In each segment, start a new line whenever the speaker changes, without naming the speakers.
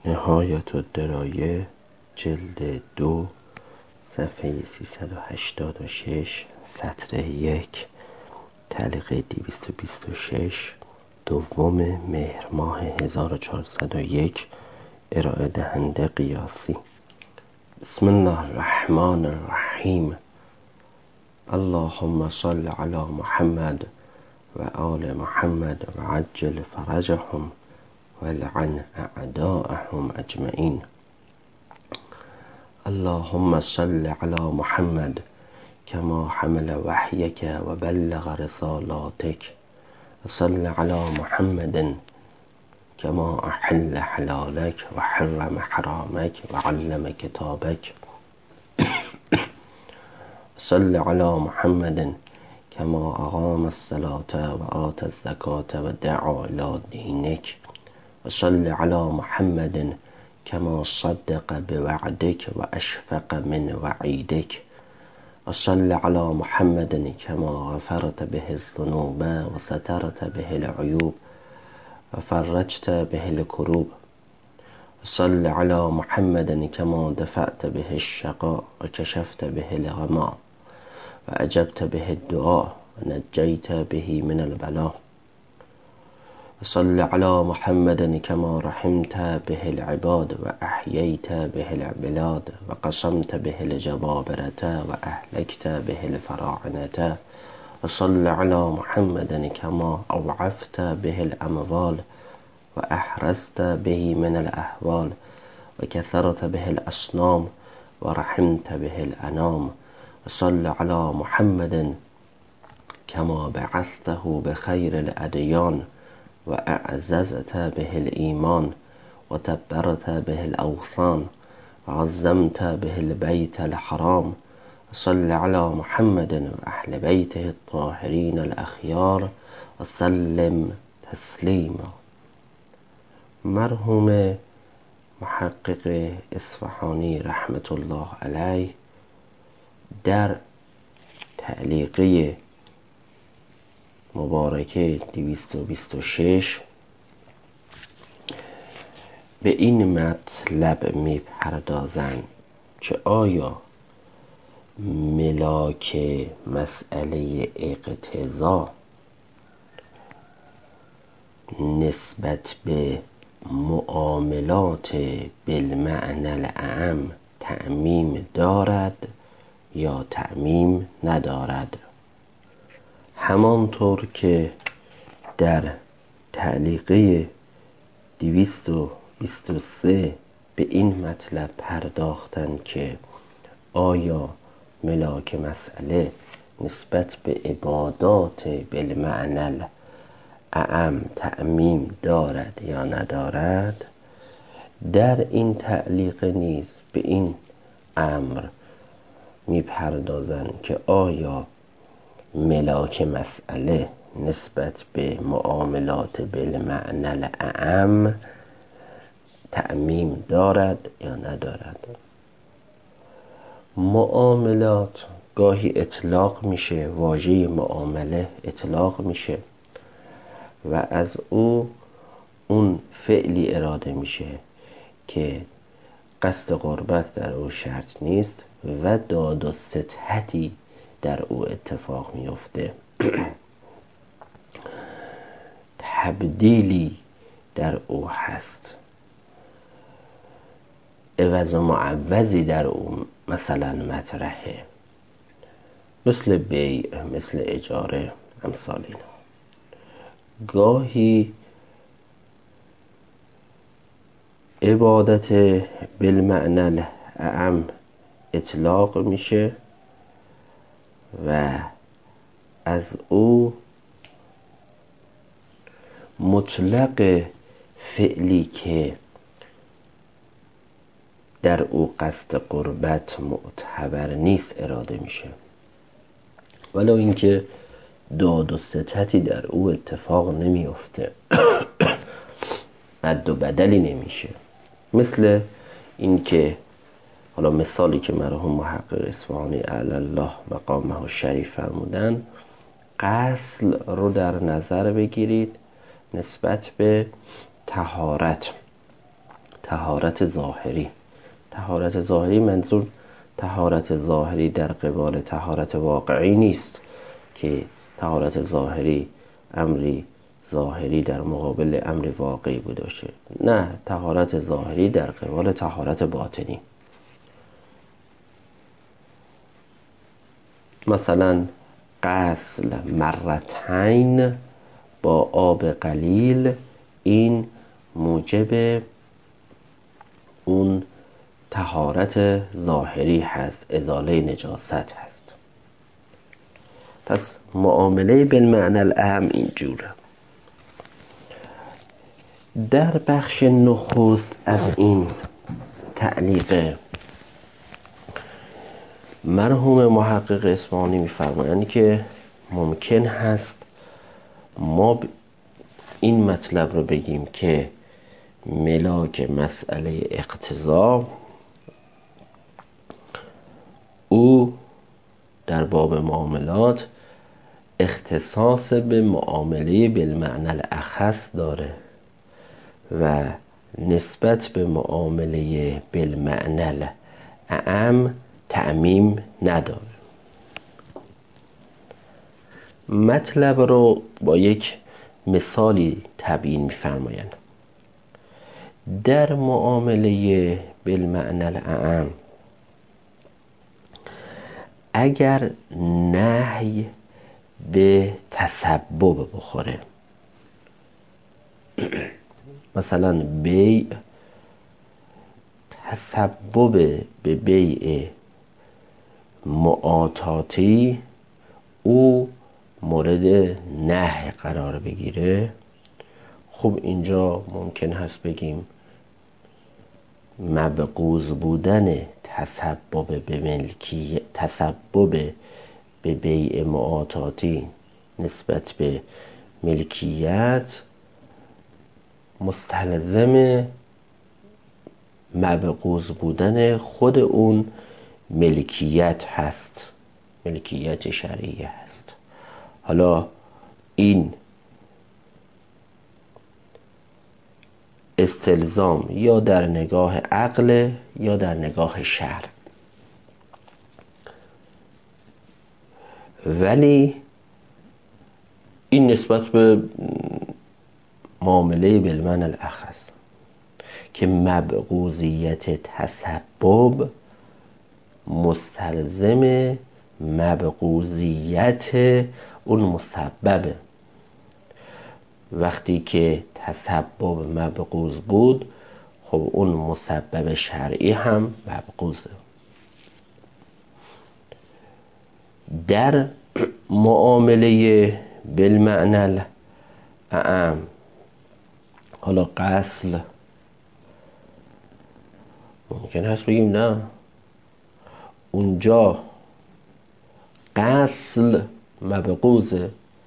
نهایت الدرایه جلد 2 صفحه 386 سطر 1 تعلیق 226 دوم مهر ماه 1401 ارائه دهنده قیاسی. بسم الله الرحمن الرحیم. اللهم صل علی محمد و آل محمد و عجل فرجهم ولعن اعداءهم اجمعین. اللهم صل علی محمد كما حمل وحيك وبلغ رسالاتك وصل على محمد كما أحل حلالك وحرم حرامك وعلم كتابك وصل على محمد كما أقام الصلاة وآتى الزكاة ودعا إلى دينك وصل على محمد كما صدق بوعدك وأشفق من وعيدك وصل على محمد كما غفرت به الذنوب وسترت به العيوب وفرجت به الكروب وصل على محمد كما دفعت به الشقاء وكشفت به الغماء وأجبت به الدعاء ونجيت به من البلاء وصل على محمد كما رحمت به العباد وأحييت به البلاد وقسمت به الجبابرة وأهلكت به الفراعنة وصل على محمد كما أوعفت به الأموال وأحرزت به من الأهوال وكثرت به الأصنام ورحمت به الأنام وصل على محمد كما بعثته بخير الأديان وأعززت به الإيمان وتبرت به الأوثان وعظمت به البيت الحرام وصل على محمد وأهل بيته الطاهرين الأخيار وسلم تسلیما. مرحوم محقق اصفهانی رحمت الله علیه در تعلیقه مبارکه 226 به این مطلب میپردازند که آیا ملاک مسئله اقتضا نسبت به معاملات بالمعنى الاعم تعمیم دارد یا تعمیم ندارد. همانطور که در تعلیقه 223 به این مطلب پرداختن که آیا ملاک مسئله نسبت به عبادات بالمعنى اعم تعمیم دارد یا ندارد، در این تعلیقه نیز به این امر میپردازند که آیا ملاک مسئله نسبت به معاملات بالمعنى الاعم تعمیم دارد یا ندارد. معاملات گاهی اطلاق میشه، واژه معامله اطلاق میشه و از اون فعلی اراده میشه که قصد قربت در او شرط نیست و داد و ستحتی در او اتفاق میفته، تبدیلی در او هست، عوض و معوضی در او مثلا مطرحه، مثل بیع، مثل اجاره، امثال اینا. گاهی عبادت بالمعنى اعم اطلاق میشه و از او مطلق فعلی که در او قصد قربت معتبر نیست اراده میشه، ولو اینکه داد و ستتی در او اتفاق نمیفته، رد و بدلی نمیشه. مثل این که حالا مثالی که مرحوم محقق اصفهانی اعلی الله مقامه الشریف فرمودن، غسل رو در نظر بگیرید نسبت به طهارت طهارت ظاهری. طهارت ظاهری منظور طهارت ظاهری در قبال طهارت واقعی نیست که طهارت ظاهری امری ظاهری در مقابل امر واقعی بوده باشه. نه، طهارت ظاهری در قبال طهارت باطنی. مثلا غسل مرتین با آب قلیل، این موجب اون طهارت ظاهری هست، ازاله نجاست هست. پس معامله بالمعنی الاعم اینجوره. در بخش نخست از این تعلیق مرحوم محقق اصفهانی می‌فرمایند که ممکن هست ما این مطلب رو بگیم که ملاک مسئله اقتضا او در باب معاملات اختصاص به معامله بالمعنی الاخص داره و نسبت به معامله بالمعنی الاعم تعمیم نداره. مطلب رو با یک مثالی تبیین می‌فرمایند. در معامله بالمعنی الاعم اگر نهی به تسبب بخوره، مثلا بیع تسبب به بیع معاطاتی او مورد نهی قرار بگیره، خب اینجا ممکن هست بگیم مبغوض بودن تسبب به بیع معاطاتی نسبت به ملکیت مستلزم مبغوض بودن خود اون ملکیت هست، ملکیت شرعی هست. حالا این استلزام یا در نگاه عقل یا در نگاه شرع، ولی این نسبت به معامله بالمعنی الاخص که مبغوضیت تسبب مستلزم مبغوضیت اون مسببه. وقتی که تسبب مبغوض بود، خب اون مسبب شرعی هم مبغوضه. در معامله بالمعنی الاعم، حالا غسل ممکن هست بگیم نه، اونجا غسل مبغوضه.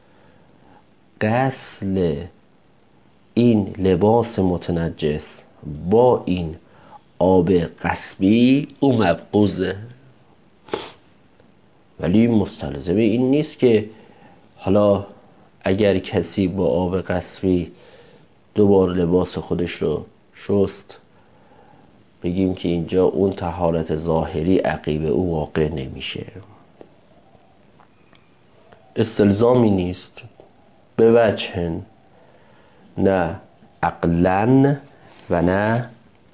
غسل این لباس متنجس با این آب غصبی او مبغوضه، ولی مستلزم این نیست که حالا اگر کسی با آب غصبی دوبار لباس خودش رو شست بگیم که اینجا اون طهارت ظاهری عقیب او واقع نمیشه. استلزامی نیست به وجه نه عقلاً و نه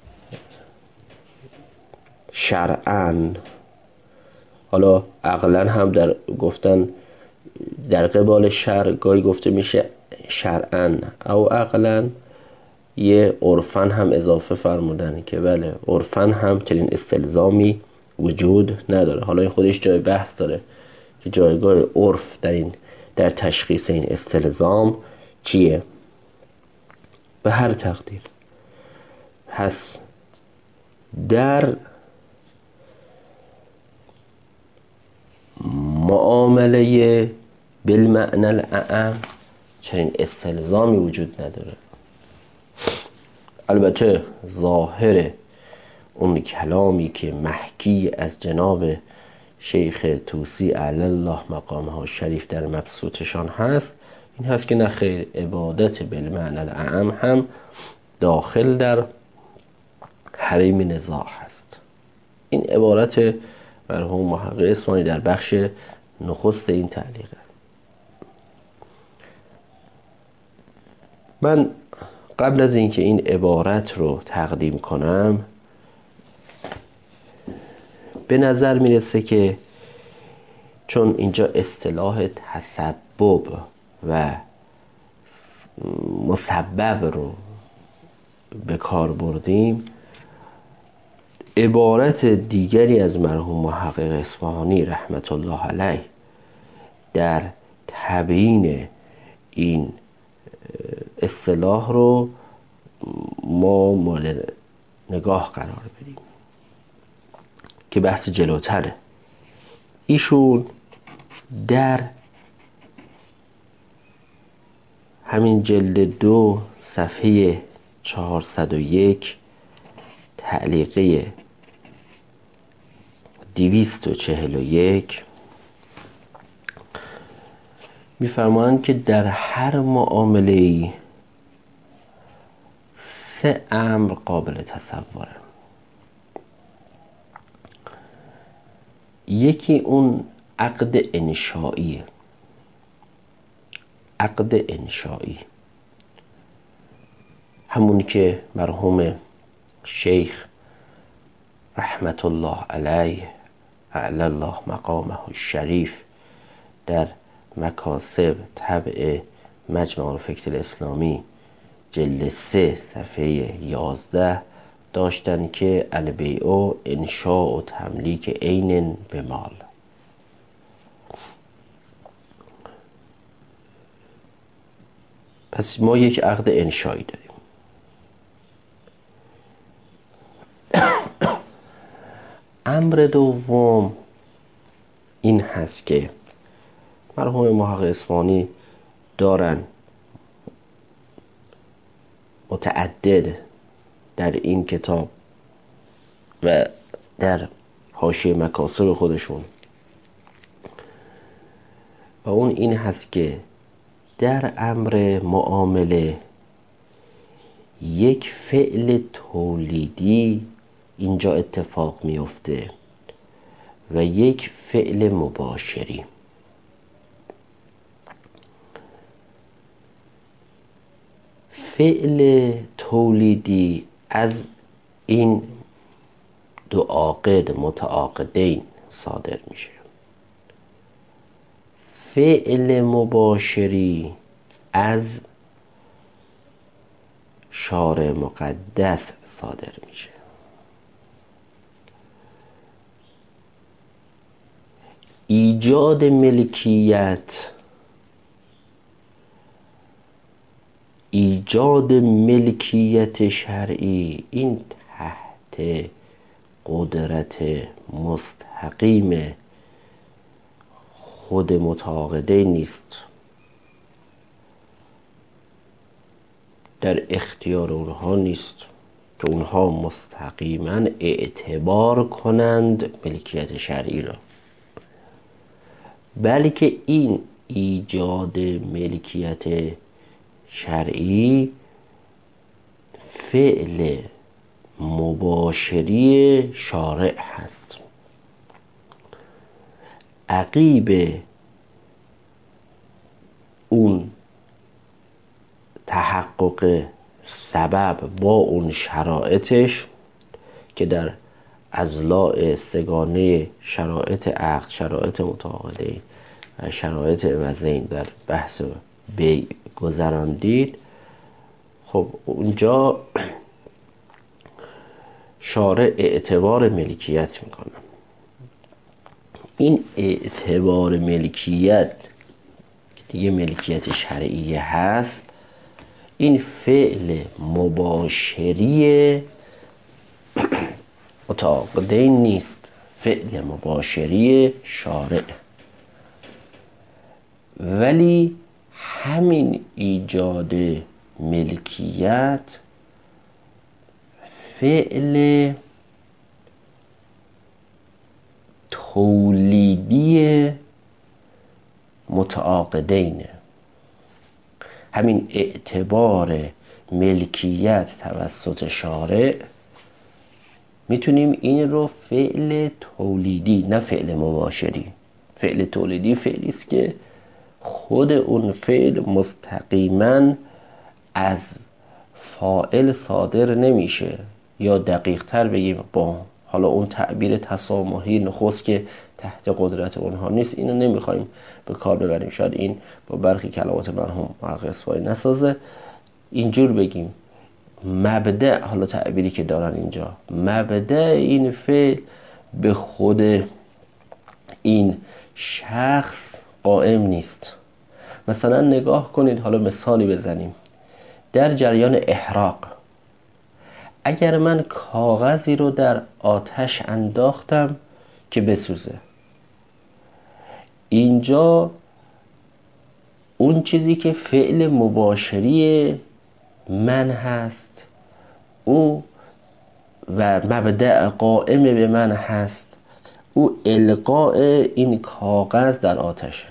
شرعاً. حالا عقلاً هم در گفتن در قبال شرع گاهی گفته میشه شرعاً او عقلاً، یه عرفاً هم اضافه فرمودن که بله عرفاً هم چنین استلزامی وجود نداره. حالا این خودش جای بحث داره که جایگاه عرف در تشخیص این استلزام چیه. به هر تقدیر پس در معامله بالمعنی الاعم چنین استلزامی وجود نداره. البته ظاهر اون کلامی که محکی از جناب شیخ طوسی علی الله مقامه شریف در مبسوطشان هست این هست که نه خیر، عبادت بالمعنی الاعم هم داخل در حریم نزاع هست. این عبارت مرحوم محقق اصفهانی در بخش نخست این تعلیقه. من قبل از اینکه این عبارت رو تقدیم کنم به نظر میرسه که چون اینجا اصطلاح تسبب و مسبب رو به کار بردیم، عبارت دیگری از مرحوم محقق اصفهانی رحمت الله علیه در تبیین این اصطلاح رو ما مورد نگاه قرار بدیم که بحث جلوتره. ایشون در همین جلد 2 صفحه 401 تعلیقه 241 می‌فرمایند که در هر معامله‌ای 3 امر قابل تصوره. یکی اون عقد انشائیه، عقد انشائی، همون که مرحوم شیخ رحمت الله علیه اعلی الله مقامه الشریف در مکاسب طبع مجمع الفکر الاسلامی جلد 3 صفحه 11 داشتن که البیع انشاء و تملیک عین به مال. پس ما یک عقد انشایی داریم. امر دوم این هست که مرحوم محقق اصفهانی دارن متعدد در این کتاب و در حاشیه مکاسب خودشون، و اون این هست که در امر معامله یک فعل تولیدی اینجا اتفاق میفته و یک فعل مباشری. فعل تولیدی از این دو عاقد متعاقدین صادر میشه. فعل مباشری از شارع مقدس صادر میشه. ایجاد ملکیت شرعی این تحت قدرت مستقیم خود متعاقدین نیست، در اختیار اونها نیست که اونها مستقیما اعتبار کنند ملکیت شرعی را، بلکه این ایجاد ملکیت شرعی فعل مباشری شارع هست. عقیب اون تحقق سبب با اون شرایطش که در اضلاع سگانه شرایط عقد، شرایط متعاقدین و شرایط عوضین در بحث بیع گذراندید، خب اونجا شارع اعتبار ملکیت میکنه. این اعتبار ملکیت که دیگه ملکیت شرعی هست، این فعل مباشری متعاقدین نیست، فعل مباشری شارع. ولی همین ایجاد ملکیت فعل تولیدی متعاقدینه. همین اعتبار ملکیت توسط شارع میتونیم این رو فعل تولیدی، نه فعل مباشری. فعل تولیدی فعلی است که خود اون فعل مستقیما از فاعل صادر نمیشه، یا دقیق تر بگیم با حالا اون تعبیر تسامحی نخست که تحت قدرت اونها نیست، اینو نمیخوایم به کار ببریم، شاید این با برخی کلمات مرحوم محقق اصفهانی نسازه. اینجور بگیم مبدأ، حالا تعبیری که دارن اینجا، مبدأ این فعل به خود این شخص قائم نیست. مثلا نگاه کنید، حالا مثالی بزنیم. در جریان احراق، اگر من کاغذی رو در آتش انداختم که بسوزه، اینجا اون چیزی که فعل مباشری من هست او و مبدأ قائم به من هست، او القاء این کاغذ در آتشه،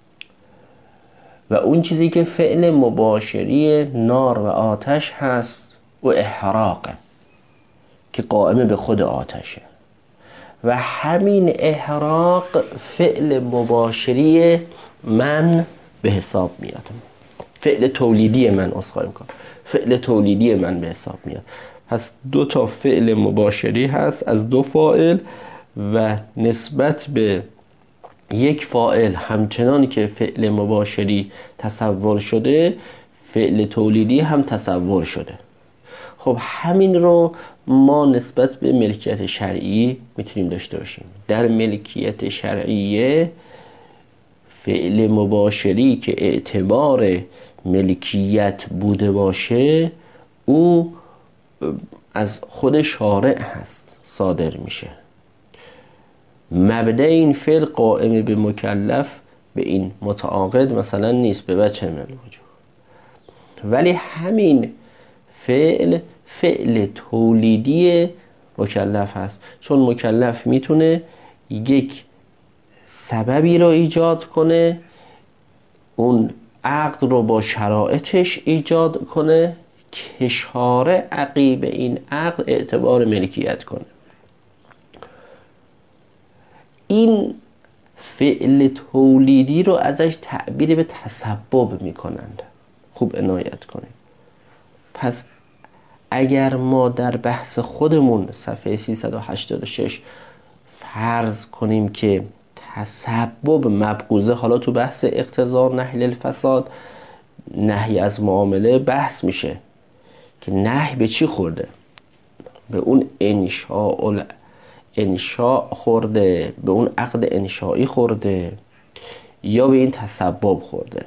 و اون چیزی که فعل مباشری نار و آتش هست او احراقه که قائم به خود آتشه، و همین احراق فعل مباشری من به حساب میاد، فعل تولیدی من، فعل تولیدی من به حساب میاد. پس دو تا فعل مباشری هست از دو فاعل، و نسبت به یک فاعل همچنان که فعل مباشری تصور شده، فعل تولیدی هم تصور شده. خب همین رو ما نسبت به ملکیت شرعی میتونیم داشته باشیم. در ملکیت شرعیه فعل مباشری که اعتبار ملکیت بوده باشه، او از خود شارع هست صادر میشه. مبدأ این فعل قائم به مکلف، به این متعاقد مثلا نیست، به وجه من الوجوه، ولی همین فعل تولیدی مکلف هست، چون مکلف میتونه یک سببی رو ایجاد کنه، اون عقد رو با شرایطش ایجاد کنه که شارع عقیب این عقد اعتبار ملکیت کنه. این فعل تولیدی رو ازش تعبیر به تسبب میکنند. خوب عنایت کنید. پس اگر ما در بحث خودمون صفحه 386 فرض کنیم که تسبب مبغوضه، حالا تو بحث اقتضا نهی الفساد، نهی از معامله بحث میشه که نهی به چی خورده، به اون انشاء خورده، به اون عقد انشایی خورده، یا به این تسبب خورده.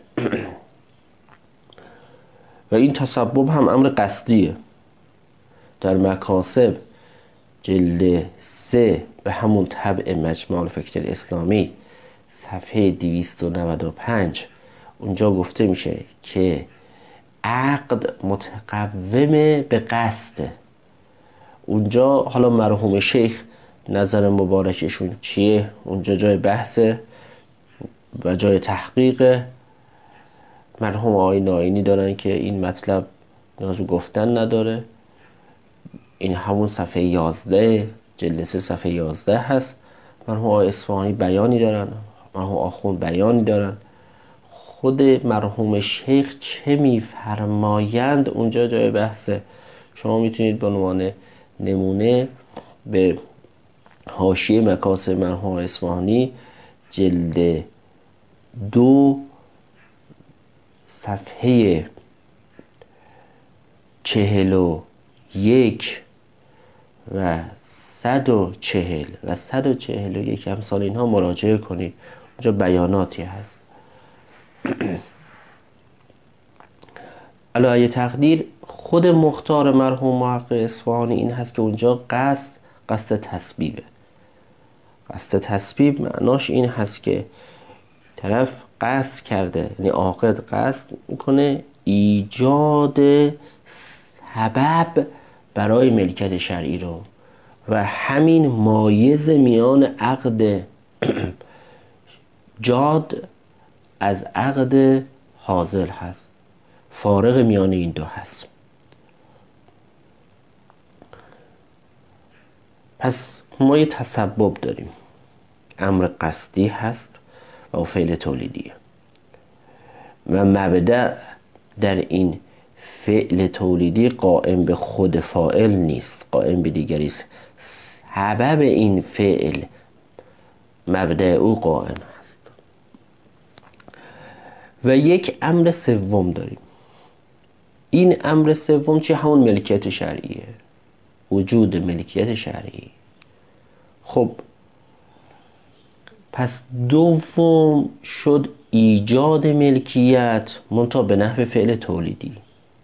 و این تسبب هم امر قصدیه. در مکاسب جلد 3 به همون طبع مجمع الفکر اسلامی صفحه 295 اونجا گفته میشه که عقد متقوم به قصد. اونجا حالا مرحوم شیخ نظر مبارکشون چیه، اونجا جای بحثه و جای تحقیقه. مرحوم آقای ناینی دارن که این مطلب نیاز گفتن نداره، این همون صفحه 11 جلد 3 صفحه 11 هست. مرحوم آقای اصفهانی بیانی دارن، مرحوم آخوند بیانی دارن. خود مرحوم شیخ چه میفرمایند اونجا جای بحثه. شما میتونید به عنوان نمونه به حاشیه مکاسب مرحوم اصفهانی جلد 2 صفحه 41 و 140 و 141 امثال اینها مراجعه کنید، اونجا بیاناتی هست. علاوه تقدیر خود مختار مرحوم محقق اصفهانی این هست که اونجا قصد تسبیبه. قصد تسبیب معناش این هست که طرف قصد کرده، یعنی عاقد قصد میکنه ایجاد سبب برای ملکیت شرعی رو، و همین مایز میان عقد جاد از عقد حاصل هست، فارق میان این دو هست. پس ما یه تسبب داریم، امر قصدی هست و فعل تولیدیه و مبدأ در این فعل تولیدی قائم به خود فاعل نیست، قائم به دیگری است. سبب این فعل مبدأ او قائم است. و یک امر سوم داریم. این امر سوم چه؟ همون ملکیت شرعیه، وجود ملکیت شرعی. خب پس دوم شد ایجاد ملکیت منتها به نحو فعل تولیدی،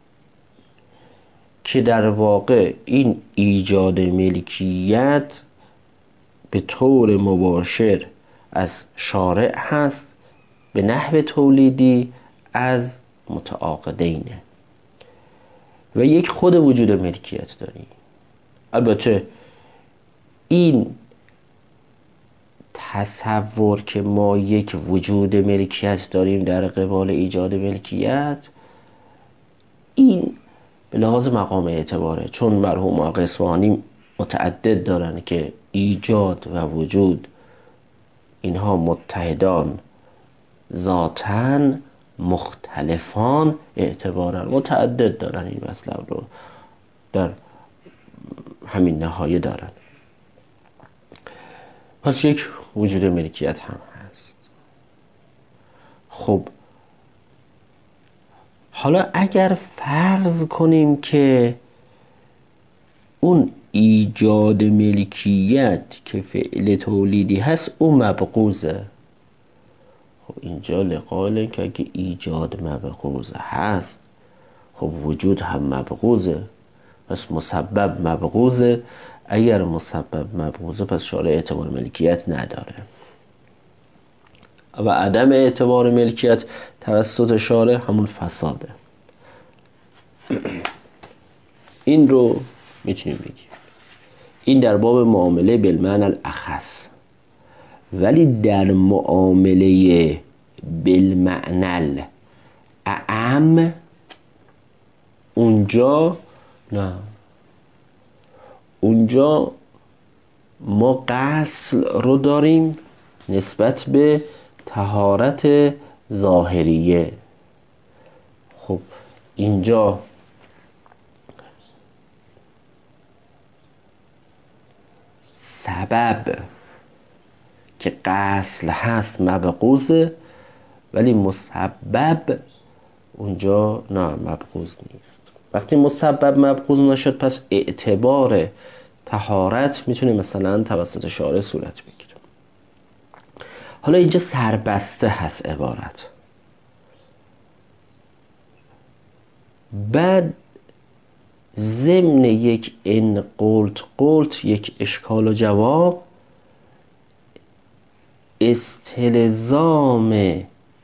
که در واقع این ایجاد ملکیت به طور مباشر از شارع هست، به نحو تولیدی از متعاقدینه و یک خود وجود ملکیت داریم. البته این تصور که ما یک وجود ملکیت داریم در قبال ایجاد ملکیت، این به لحاظ مقام اعتباره، چون مرحوم آقا اصفهانی متعدد دارن که ایجاد و وجود اینها متحدان ذاتاً مختلفان اعتبارن، متعدد دارن این مطلب رو در همین نهایه دارن. پس یک وجود ملکیت هم هست. خب حالا اگر فرض کنیم که اون ایجاد ملکیت که فعل تولیدی هست اون مبغوضه، خب اینجا لقاله که اگه ایجاد مبغوض هست خب وجود هم مبغوضه، پس مسبب مبغوضه. اگر مسبب مبغوضه پس شارع اعتبار ملکیت نداره و عدم اعتبار ملکیت توسط شارع همون فساده. این رو میتونیم بگیم این در باب معامله بالمعنی الاخص، ولی در معامله بالمعنی الاعم اونجا نه، اونجا ما غسل رو داریم نسبت به طهارت ظاهریه. خب اینجا سبب که غسل هست مبغوضه، ولی مسبب اونجا نه مبغوض نیست. وقتی مسبب مبغوض نشد پس اعتبار طهارت میتونه مثلا توسط شارع صورت بگیره. حالا اینجا سربسته هست عبارت. بعد ضمن یک ان قلت یک اشکال و جواب، استلزام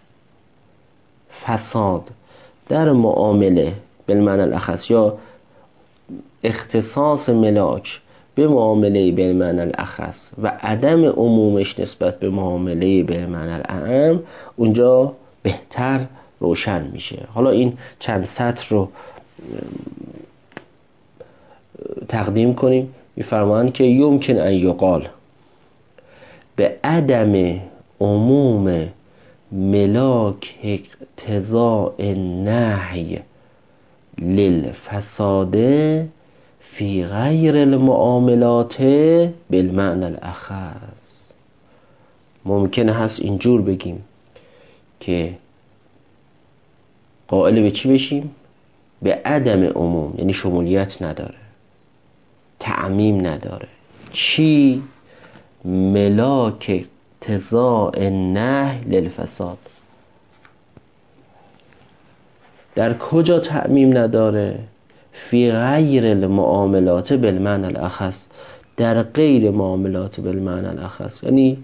فساد در معامله بالمعنی الاخص یا اختصاص ملاک به معامله بالمعنی الاخص و عدم عمومش نسبت به معامله بالمعنی الاعم اونجا بهتر روشن میشه. حالا این چند سطر رو تقدیم کنیم. میفرمایند که یمکن ان یقال به عدم عموم ملاک اقتضاء النهی للفساد فی غیر المعاملات بالمعنی الاخص. ممکن هست اینجور بگیم که قائل به چی بشیم؟ به عدم عموم، یعنی شمولیت نداره، تعمیم نداره. چی؟ ملاک اقتضاء النهی للفساد. در کجا تعمیم نداره؟ فی غیر المعاملات بالمعنی الاخص، در غیر معاملات بالمعنی الاخص. یعنی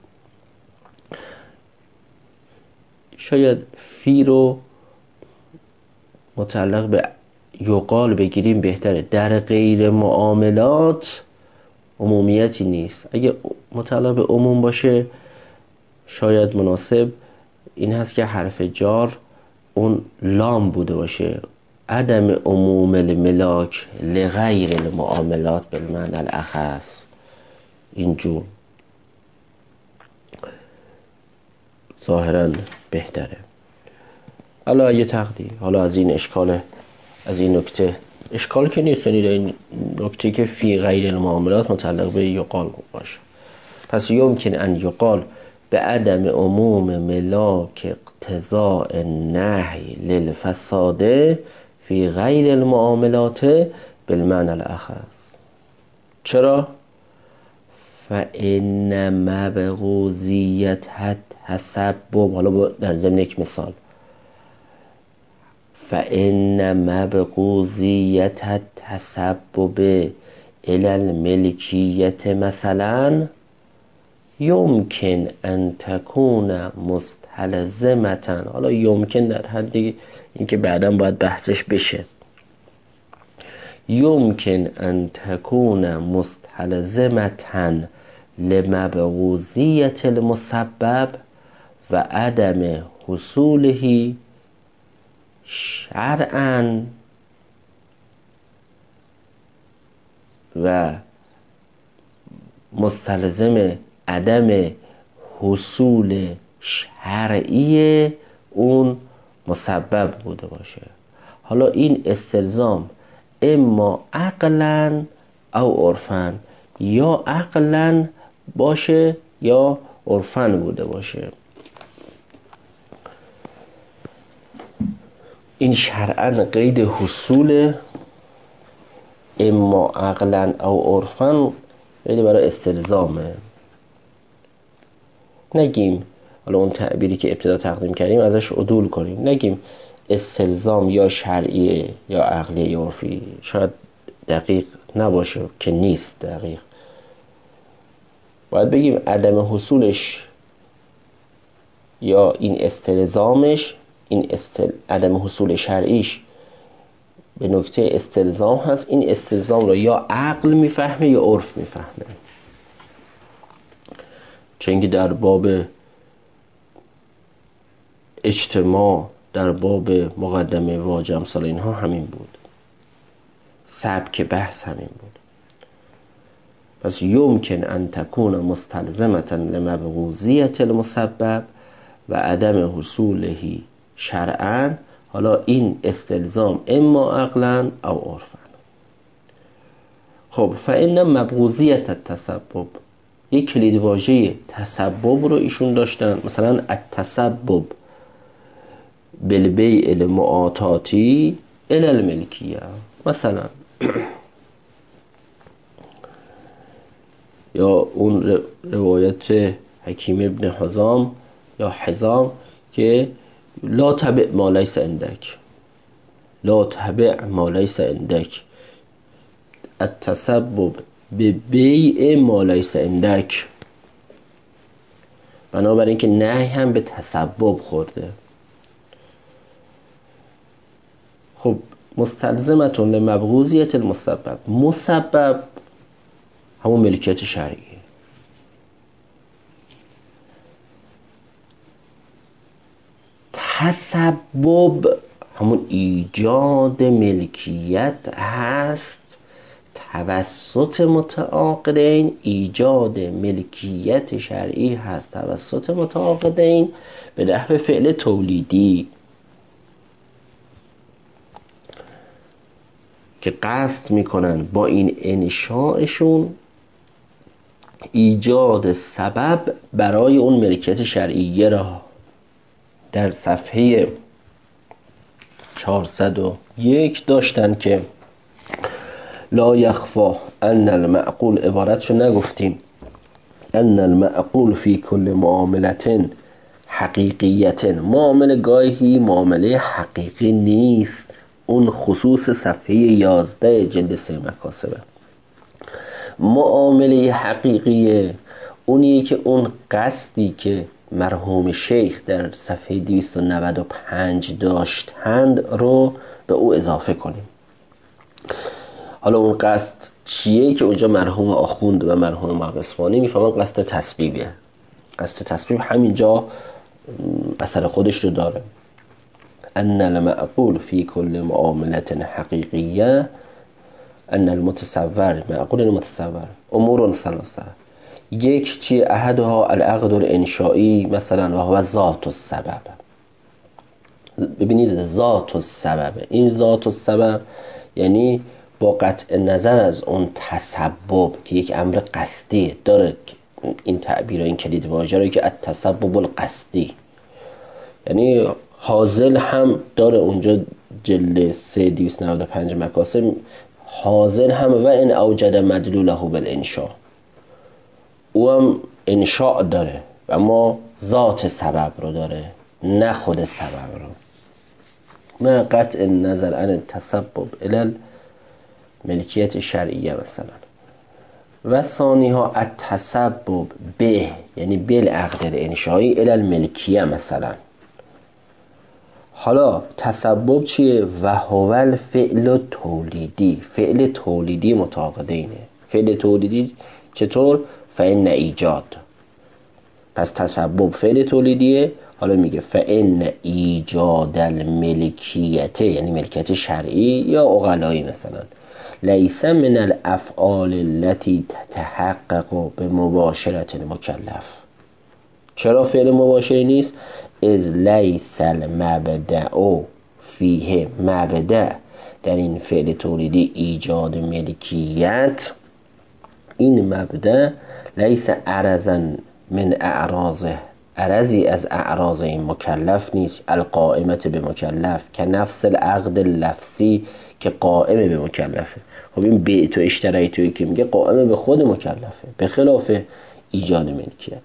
شاید فی رو متعلق به یقال بگیریم بهتره. در غیر معاملات عمومیتی نیست. اگه متعلق به عموم باشه شاید مناسب این هست که حرف جار اون لام بوده باشه، عدم عموم الملاک لغیر المعاملات بالمعنی الاخص. اینجور ظاهرا بهتره. حالا یه تقدیر، حالا از این اشکال، از این نکته اشکال که نیست، یعنی این نکته که فی غیر المعاملات متعلق به یقال باشه. پس یمکن ان یقال به عدم عموم ملاک اقتضاء النهی للفساده فی غیر المعاملات بالمعنى الاخص. چرا؟ فإن مبغوضیت تسبب، حالا در ضمن یک مثال، فإن مبغوضیت تسبب إلى الملکیت مثلا یمکن ان تکون مستلزمة، حالا یمکن در حد اینکه بعدا باید بحثش بشه، یمکن ان تکون مستلزمة لمبغوضیت المسبب و عدم حصوله شرعا و مستلزم عدم حصول شرعی اون مسبب بوده باشه. حالا این استلزام اما عقلا او عرفا، یا عقلا باشه یا عرفا بوده باشه. این شرعا قید حصول، اما عقلا او عرفا قید برای استلزامه. نگیم حالا اون تعبیری که ابتدا تقدیم کردیم ازش عدول کنیم، نگیم استلزام یا شرعیه یا عقلیه یا عرفی، شاید دقیق نباشه که نیست دقیق. باید بگیم عدم حصولش یا این استلزامش، عدم حصول شرعیش به نکته استلزام هست. این استلزام رو یا عقل میفهمه یا عرف میفهمه. چون در باب اجتماع، در باب مقدمه واجب امثال اینها همین بود، سبک بحث همین بود. پس یمکن ان تکون مستلزمة لمبغوضیت المسبب و عدم حصوله شرعا. حالا این استلزام اما عقلا او عرفا. خب فإن مبغوضیت التسبب، یک کلید واژه تسبب رو ایشون داشتن. مثلا التسبب بالبیع المعاطاتی الی الملکیه، مثلا یا اون روایت حکیم ابن حزام یا حزام که لا تبع ما لیس عندک، لا تبع ما لیس عندک، التسبب ببیع ما لیس عندک. بنابراین که نهی هم به تسبب خورده. خب مستلزمتون لمبغوضیت المسبب، مسبب همون ملکیت شرعیه. تسبب همون ایجاد ملکیت هست توسط متعاقدین، ایجاد ملکیت شرعی هست توسط متعاقدین به نحو فعل تولیدی که قصد میکنن با این انشاءشون ایجاد سبب برای اون ملکیت شرعیه را. در صفحه 401 داشتن که لا یخفا ان المعقول، عبارتشو نگفتیم، ان المعقول فی کل معاملت حقیقیت، معامله گاهی معامله حقیقی نیست. اون خصوص صفحه 11 جلد 3 مکاسبه. معامله حقیقیه اونیه که اون قصدی که مرحوم شیخ در صفحه 295 داشتند رو به او اضافه کنیم. حالا اون قصد چیه که اونجا مرحوم آخوند و مرحوم مقصفانی میفهمن قصد تسبیبیه. قصد تسبیب همینجا اثر خودش رو داره. ان المعقول فی کل معاملت حقیقیه ان المتصور، معقول المتصور امور ثلاثه، یک چی احدها العقد الانشائی مثلا و هو ذات السبب. ببینید ذات السبب، این ذات السبب یعنی با قطع نظر از اون تسبب که یک امر قصدی داره، این تعبیر و این کلید واژه رو که التسبب القصدی، یعنی حاصل هم داره اونجا جلد 3 295 مکاسب، حاصل هم و ان اوجد مدلوله بالانشاء، او هم انشاء داره اما ذات سبب رو داره نه خود سبب رو. من قطع نظر عن التسبب الى ملکیت شرعیه مثلا. و ثانی ها التسبب به یعنی بالعقد الانشایی الى الملکیه مثلا. حالا تسبب چیه؟ و هو الفعل تولیدی، فعل تولیدی متعاقدینه. فعل تولیدی چطور؟ فإن ایجاد، پس تسبب فعل تولیدیه. حالا میگه فإن ایجاد الملکیت یعنی ملکیت شرعی یا عقلایی مثلا لیس من الافعال التي تتحقق بمباشرة المکلف. چرا فعل مباشری نیست؟ از لیس المبدأ فیه، مبدأ در این فعل تولیدی ایجاد ملکیت، این مبدأ لیس عرضا من اعراضه، عرضی از اعراض این مکلف نیست، القائمت به مکلف که نفس العقد لفظی که قائم به مکلفه. خب این بیت و اشتریتویی که میگه قائم به خود مکلفه به خلاف ایجاد ملکیت.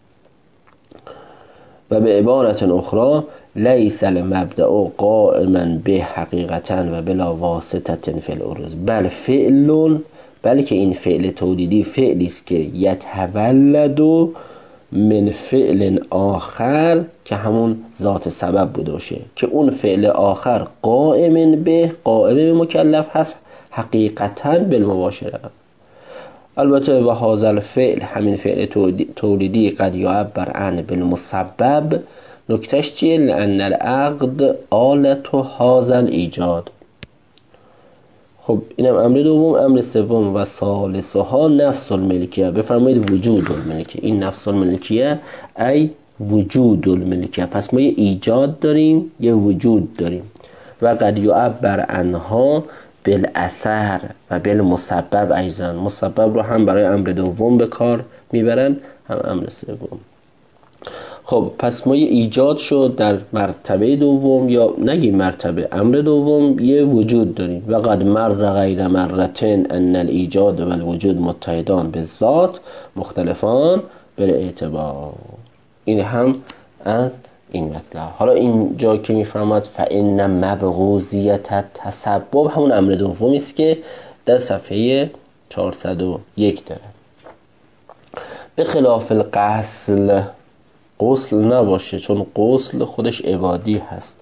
و به عبارت اخرى لیس المبدأ قائما به حقیقتا و بلا واسطة فی العروض بل فعل، بلکه این فعل تولیدی فعلی است که یتولد من فعل آخر که همون ذات سبب بوده باشه، که اون فعل آخر قائم به مکلف هست حقیقتا بالمباشره. البته و هذا الفعل، همین فعل تولیدی قد یعبر عن بالمسبب، نکتهش چیه؟ لأن العقد آلت هذا الایجاد. خب اینم امر دوم. امر سوم و ثالثها نفس الملکیه. بفرمایید وجود الملکیه، این نفس الملکیه ای وجود الملکیه. پس ما یه ایجاد داریم یه وجود داریم. و قد یعبر عنها بالاثر و بالمسبب ایضا. مسبب رو هم برای امر دوم به کار میبرن هم امر سوم. خب پس ما یه ایجاد شد در مرتبه دوم، یا نگیم مرتبه، امر دوم یه وجود داریم. و قد مر غیر مرتين ان الایجاد و الوجود متحدان بالذات مختلفان بالاعتبار. این هم از این مطلب. حالا اینجا که میفرماد فإن مبغوضیت تسبب، همون امر دومی است که در صفحه 401 داره. به خلاف الغسل، غسل نباشه چون غسل خودش عبادی هست.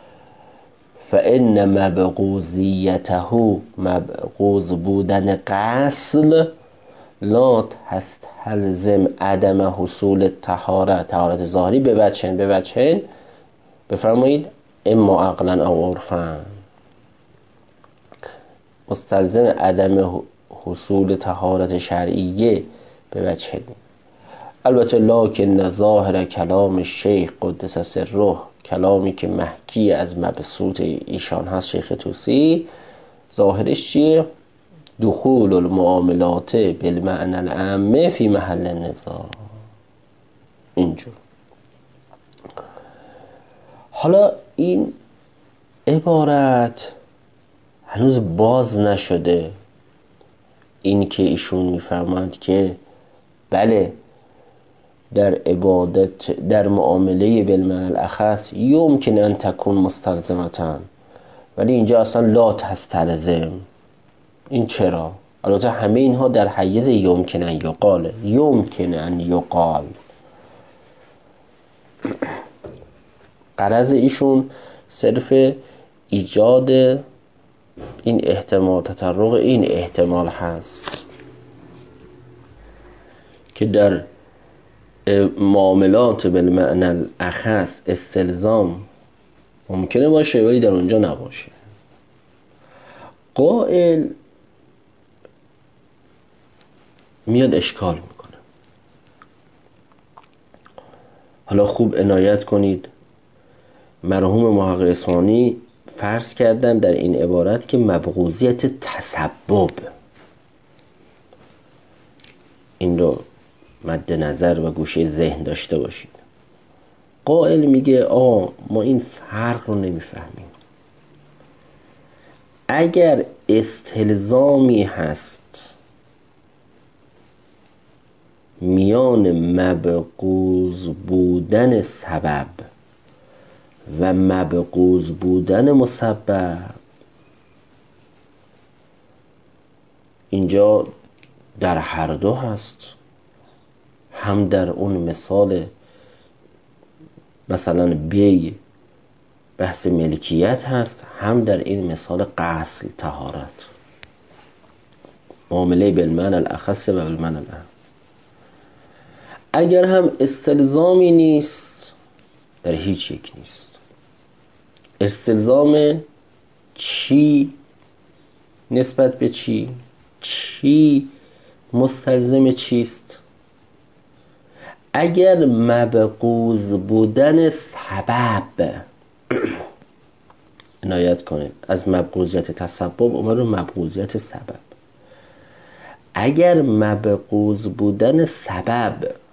فإن مبغوضیته، مبغوض بودن غسل، لا تستلزم عدم حصول طهارت ظاهری به وجهین بفرمایید اما عقلا او عرفا، مستلزم عدم حصول طهارت شرعیه به وجهین. البته لکن ظاهر کلام شیخ قدس سره، کلامی که محکی از مبسوط ایشان هست شیخ طوسی، ظاهرش چیه؟ دخول المعاملات بالمعنى العام فی محل النزاع. اینجور. حالا این عبارت هنوز باز نشده، این که ایشون میفرماند که بله در عبادت، در معامله بالمعنى الاخص یمکن ان تکون مستلزمتان، ولی اینجا اصلا لا تستلزم. این چرا؟ البته همه اینها در حیز یمکن ان یقال، یمکن ان یقال. غرض ایشون صرف ایجاد این احتمال، تطرق این احتمال هست که در معاملات بالمعنى الاخص استلزام ممکنه باشه ولی در اونجا نباشه. قائل میاد اشکال میکنه. حالا خوب عنایت کنید، مرحوم محقق اصفهانی فرض کردن در این عبارت که مبغوضیت تسبب، این رو مد نظر و گوشه ذهن داشته باشید. قائل میگه ما این فرق رو نمیفهمیم. اگر استلزامی هست میان مبغوض بودن سبب و مبغوض بودن مسبب، اینجا در هر دو هست. هم در اون مثال مثلا بی بحث ملکیت هست، هم در این مثال غسل طهارت، معامله بالمعنی الاخص و بالمعنی الاعم. اگر هم استلزامی نیست، در هیچ یک نیست. استلزام چی نسبت به چی؟ چی مستلزم چیست؟ اگر مبغوض بودن سبب، عنایت کنید، از مبغوضیت تسبب اومد رو مبغوضیت سبب. اگر مبغوض بودن سبب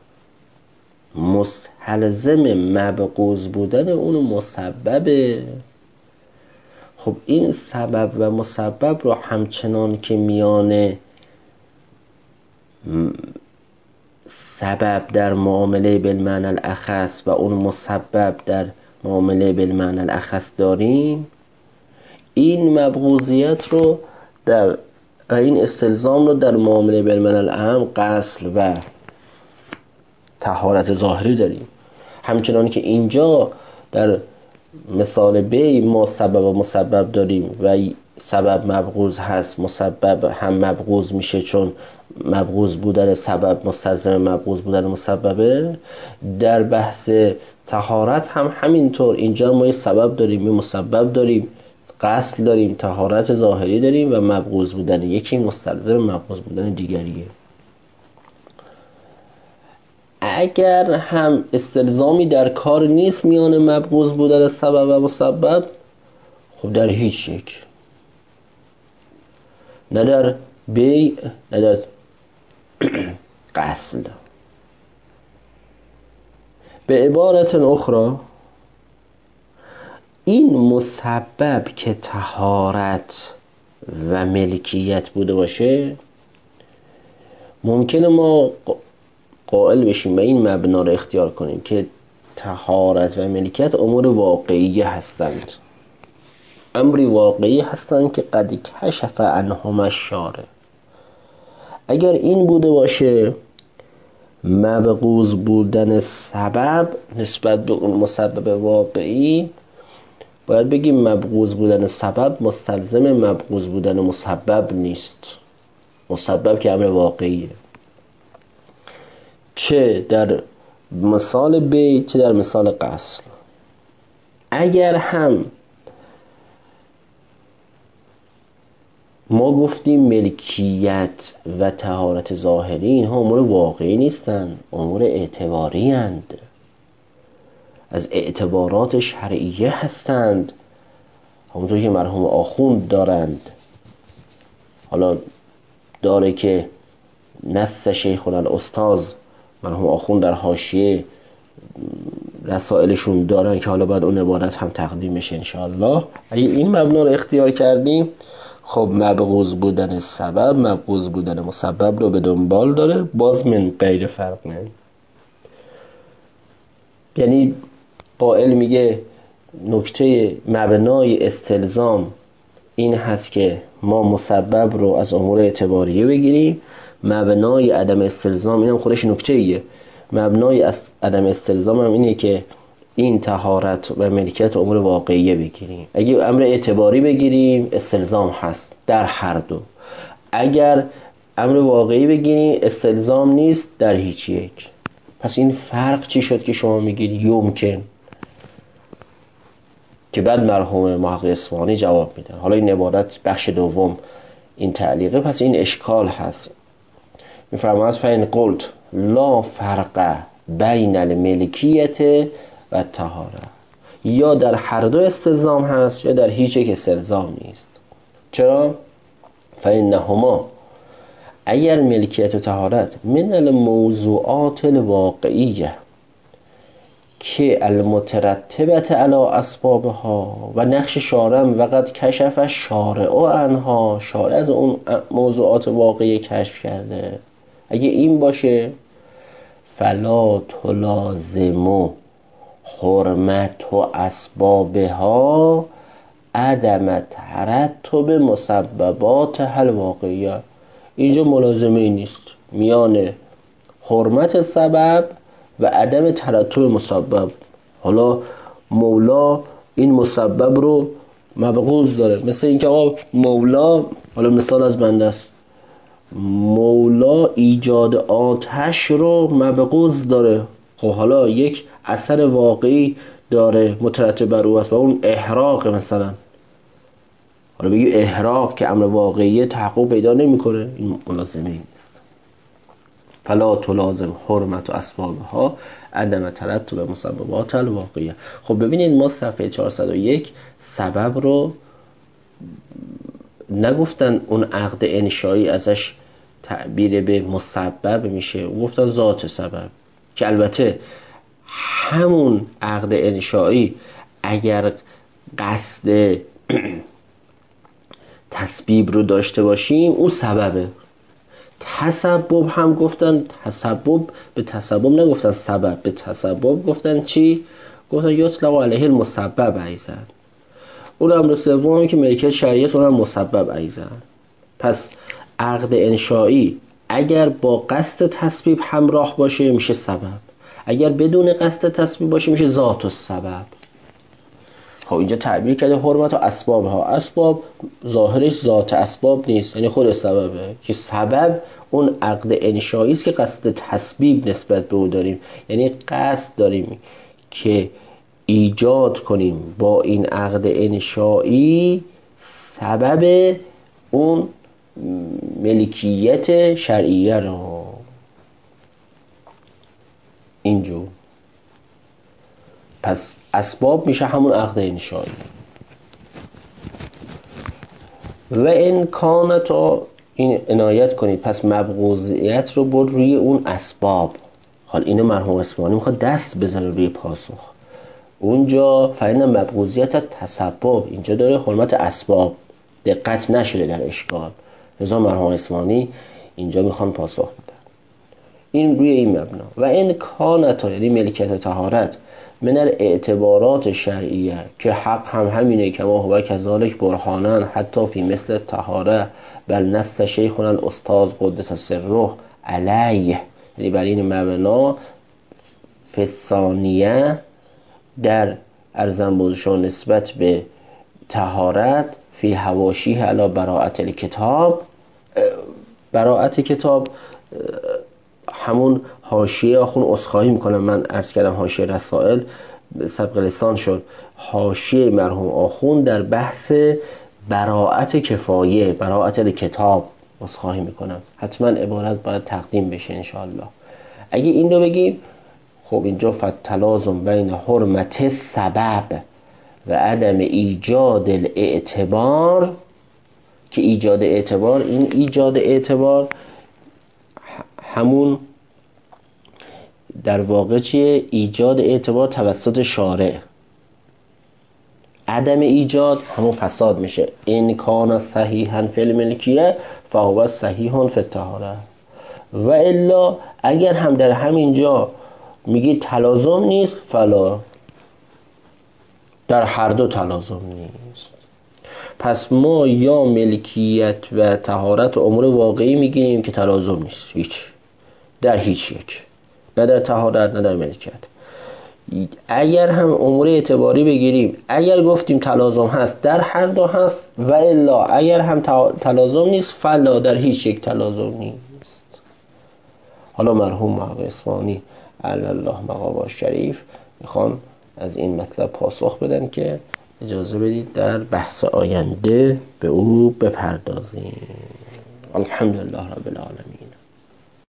مستلزم مبغوض بودن اون مسببه، خب این سبب و مسبب رو همچنان که میان سبب در معامله بالمعنی الاخص و اون مسبب در معامله بالمعنی الاخص داریم، این مبغوضیت رو در این استلزام رو در معامله بالمعنی الاعم غسل و طهارت ظاهری داریم. همچنان که اینجا در مثال بی ما سبب و مسبب داریم و سبب مبغوض هست، مسبب هم مبغوض میشه چون مبغوض بودن سبب مستلزم مبغوض بودن مسببه. در بحث طهارت هم همینطور، اینجا ما یه سبب داریم، یه مسبب داریم، غسل داریم، طهارت ظاهری داریم و مبغوض بودن یکی مستلزم مبغوض بودن دیگریه. اگر هم استلزامی در کار نیست میان مبغوض بودن سبب و مسبب، خب در هیچ یک، نه در بیع نه در غسل. به عبارت اخرى، این مسبب که طهارت و ملکیت بوده باشه، ممکنه ما قائل بشیم و این مبنا رو اختیار کنیم که طهارت و ملکیت امور واقعی هستند، امری واقعی هستند که قد کشف عنهما الشارع. اگر این بوده باشه، مبغوض بودن سبب نسبت به اون مسبب واقعی، باید بگیم مبغوض بودن سبب مستلزم مبغوض بودن مسبب نیست. مسبب که امر واقعیه، چه در مثال بی چه در مثال غسل. اگر هم ما گفتیم ملکیت و طهارت ظاهری اینها امور واقعی نیستند، امور اعتباری هستند، از اعتبارات شرعیه هستند، همونطور که مرحوم آخوند دارند. حالا داره که نص شیخنا الاستاذ مرحوم آخوند در حاشیه رسائلشون دارن که حالا باید اون عبارت هم تقدیم بشه انشاءالله. اگه این مبنا رو اختیار کردیم، خب مبغوض بودن سبب مبغوض بودن مسبب رو به دنبال داره، باز من غیر فرق نه. یعنی قائل میگه نکته مبنای استلزام این هست که ما مسبب رو از امور اعتباریه بگیریم، مبنای عدم استلزام اینم خودش نکته ایه، مبنای عدم استلزام هم اینه که این طهارت و ملکیت امور واقعیه بگیریم. اگه امر اعتباری بگیریم استلزام هست در هر دو، اگر امر واقعی بگیریم استلزام نیست در هیچ یک. پس این فرق چی شد که شما میگید یمکن؟ که بعد مرحوم محقق اصفهانی جواب میدن. حالا این عبارت بخش دوم این تعلیقه، پس این اشکال هست. میفرماید فین قلت لا فرق بین الملکیت و طهاره، یا در هر دو استلزام هست یا در هیچ یک استلزام نیست. چرا؟ فإنهما، اگر ملکیت و طهارت من الموضوعات الواقعیه که المترتبت علی اسبابها و نقش شارم وقد کشف شارع عنها، شارع از اون موضوعات واقعی کشف کرده، اگه این باشه فلا تلازم حرمت و اسبابها عدم ترتب مسببات الواقعیه. اینجا ملازمه ای نیست میان حرمت سبب و عدم ترتب مسبب. حالا مولا این مسبب رو مبغوض داره، مثل اینکه آقا مولا، حالا مثال از بنده است، مولا ایجاد آتش رو مبغوض داره. خب حالا یک اثر واقعی داره مترتب بر او است و اون احراق مثلا، حالا بگی احراق که امر واقعی تحقق پیدا نمیکنه، این ملازمه ای نیست. فلا تلازم حرمت و اسبابها عدم ترتب مسببات الواقعیه. خب ببینید ما صفحه 401 سبب رو نگفتن اون عقد انشایی ازش تعبیر به مسبب میشه، گفتن ذات سبب، که البته همون عقد انشایی اگر قصد تسبیب رو داشته باشیم اون سببه. تسبب هم گفتن، تسبب به تسبب نگفتن سبب، به تسبب گفتن چی؟ گفتن یطلق علیه المسبب ایضا. اون امر سومی که ملکیت شرعی است اون هم مسبب ایضا. پس عقد انشایی اگر با قصد تسبیب همراه باشه میشه سبب، اگر بدون قصد تسبیب باشه میشه ذات السبب. خب اینجا تعبیر کرده حرمت و اسباب ها، اسباب ظاهرش ذات اسباب نیست، یعنی خود سببه، که سبب اون عقد انشایی است که قصد تسبیب نسبت به او داریم، یعنی قصد داریم که ایجاد کنیم با این عقد انشایی سبب اون ملکیت شرعیه رو. اینجور پس اسباب میشه همون عقد انشایی. و این کانت، این عنایت کنید، پس مبغوضیت رو برد روی اون اسباب. حال اینو مرحوم اصفهانی میخواد دست بزنه روی پاسخ. اونجا فعلا مبغوضیت تسبب، اینجا داره حرمت اسباب، دقت نشده در اشکال، لذا مرحوم اصفهانی اینجا میخوان پاسخ بدن. این روی این مبنا. و این کانت، یعنی ملکیت و طهارت، من الاعتبارات شرعیه که حق هم همینه که ما هو کذالک برهانن حتی فی مثل طهاره بل نست شیخنا الاستاذ قدس سره علیه، یعنی بر این مبنا فثانیه در ارزن بازشان نسبت به طهارت فی حواشیه علی براءت الکتاب. براءت کتاب همون حاشیه آخون اسخایی میکنم، من عرض کردم حاشیه رسائل سبق لسان شد، حاشیه مرحوم آخون در بحث براءت کفایه، براءت کتاب اسخایی میکنم، حتما عبارت باید تقدیم بشه انشاءالله. اگه این رو بگیم خب اینجا فتلازم بین حرمت سبب و عدم ایجاد الاعتبار، که ایجاد اعتبار، این ایجاد اعتبار همون در واقع چیه؟ ایجاد اعتبار توسط شارع، عدم ایجاد همون فساد میشه. این کان صحیحا فی الملکیه فهو صحیح فی الطهاره. و الا اگر هم در همین جا میگی تلازم نیست، فلا، در هر دو تلازم نیست. پس ما یا ملکیت و طهارت و امور واقعی میگیم که تلازم نیست، هیچ، در هیچ یک، نه در طهارت نه در ملکیت. اگر هم امور اعتباری بگیریم، اگر گفتیم تلازم هست در هر دو هست، و الا اگر هم تلازم نیست فلا، در هیچ یک تلازم نیست. حالا مرحوم محقق اصفهانی علی الله مقام شریف میخوان از این مطلب پاسخ بدن که اجازه بدید در بحث آینده به او بپردازیم. الحمدلله رب العالمین.